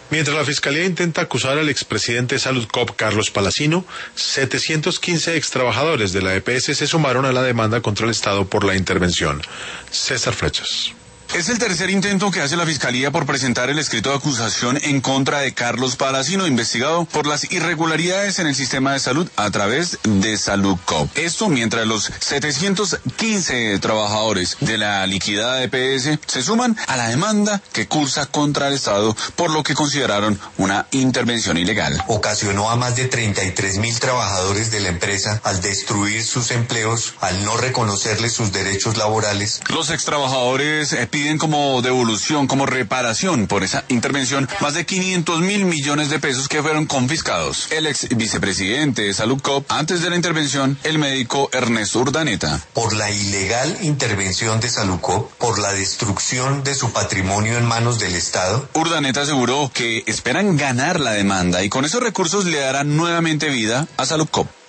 Mientras la Fiscalía intenta acusar al expresidente de Saludcop, Carlos Palacino, 715 extrabajadores de la EPS se sumaron a la demanda contra el Estado por la intervención. César Flechas. Es el tercer intento que hace la Fiscalía por presentar el escrito de acusación en contra de Carlos Palacino, investigado por las irregularidades en el sistema de salud a través de Saludcop. Esto mientras los 715 trabajadores de la liquidada EPS se suman a la demanda que cursa contra el Estado por lo que consideraron una intervención ilegal. Ocasionó a más de 33.000 trabajadores de la empresa al destruir sus empleos, al no reconocerles sus derechos laborales. Los extrabajadores piden como devolución, como reparación por esa intervención, más de 500.000 millones de pesos que fueron confiscados. El ex vicepresidente de Saludcop, antes de la intervención, el médico Ernesto Urdaneta. Por la ilegal intervención de Saludcop, por la destrucción de su patrimonio en manos del Estado. Urdaneta aseguró que esperan ganar la demanda y con esos recursos le darán nuevamente vida a Saludcop.